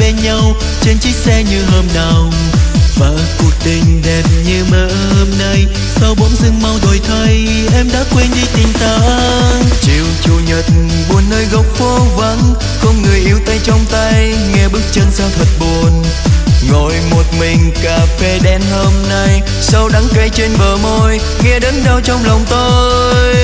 bên nhau trên chiếc xe như hôm nào. Và cuộc tình đẹp như mơ hôm nay, sau bỗng dưng mau đổi thay, em đã quên đi tình ta. Chiều chủ nhật buồn nơi góc phố vắng, không người yêu tay trong tay, nghe bước chân sao thật buồn. Ngồi một mình cà phê đen hôm nay, sâu đắng cay trên bờ môi, nghe đớn đau trong lòng tôi.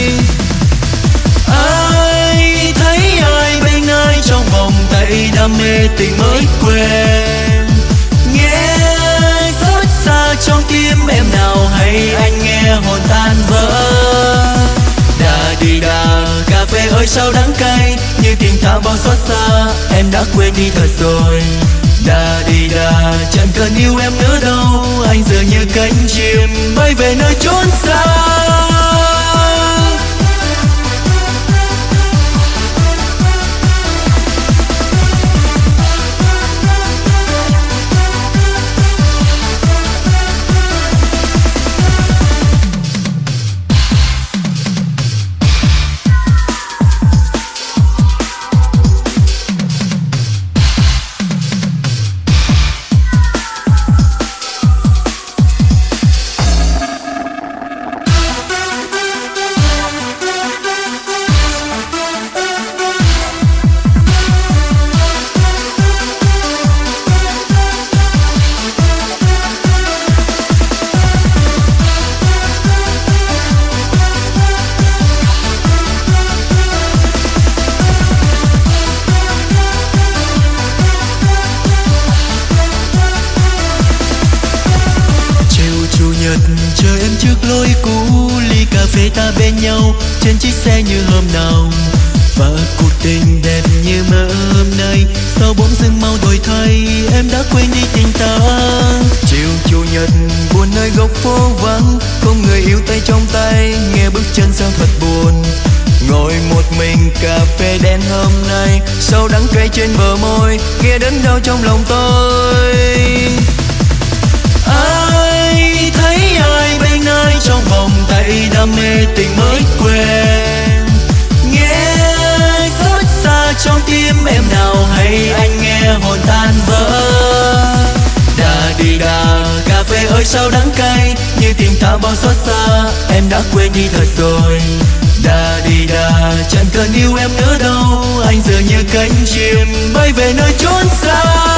Ai thấy ai bên ai trong vòng tay, đam mê tình mới quên. Nghe xót xa trong tim em nào, hay anh nghe hồn tan vỡ. Đà đi đà cà phê ơi sao đắng cay, như tình ta bao xót xa, em đã quên đi thật rồi. Đà đi đà chẳng cần yêu em nữa đâu, anh giờ như cánh chim bay về nơi chốn xa. Chờ em trước lối cũ, ly cà phê ta bên nhau trên chiếc xe như hôm nào. Và cuộc tình đẹp như mơ hôm nay, sau bỗng dưng mau đổi thay, em đã quên đi tình ta. Chiều chủ nhật buồn nơi góc phố vắng, không người yêu tay trong tay, nghe bước chân sao thật buồn. Ngồi một mình cà phê đen hôm nay, sâu đắng cay trên bờ môi, nghe đớn đau trong lòng tôi. Ai thấy ai bên ai trong vòng tay, đam mê tình mới quên. Nghe xót xa trong tim em nào, hay anh nghe hồn tan vỡ. Đà đi đà cà phê ơi sao đắng cay, như tình ta bao xót xa, em đã quên đi thật rồi. Đà đi đà chẳng cần yêu em nữa đâu, anh giờ như cánh chim bay về nơi chốn xa.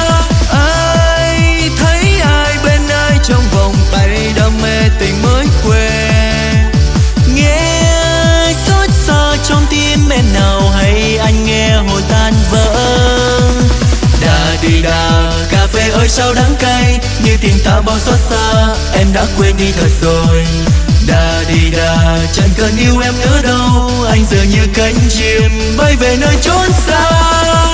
Ai thấy ai bên ai trong vòng tay, đam mê tình mới quên. Nghe xót xa trong tim em nào, hay anh nghe hồn tan vỡ. Đà đi đà cà phê ơi sao đắng cay, như tình ta bao xót xa, em đã quên đi thật rồi. Đà đi đà chẳng cần yêu em nữa đâu, anh giờ như cánh chim bay về nơi chốn xa.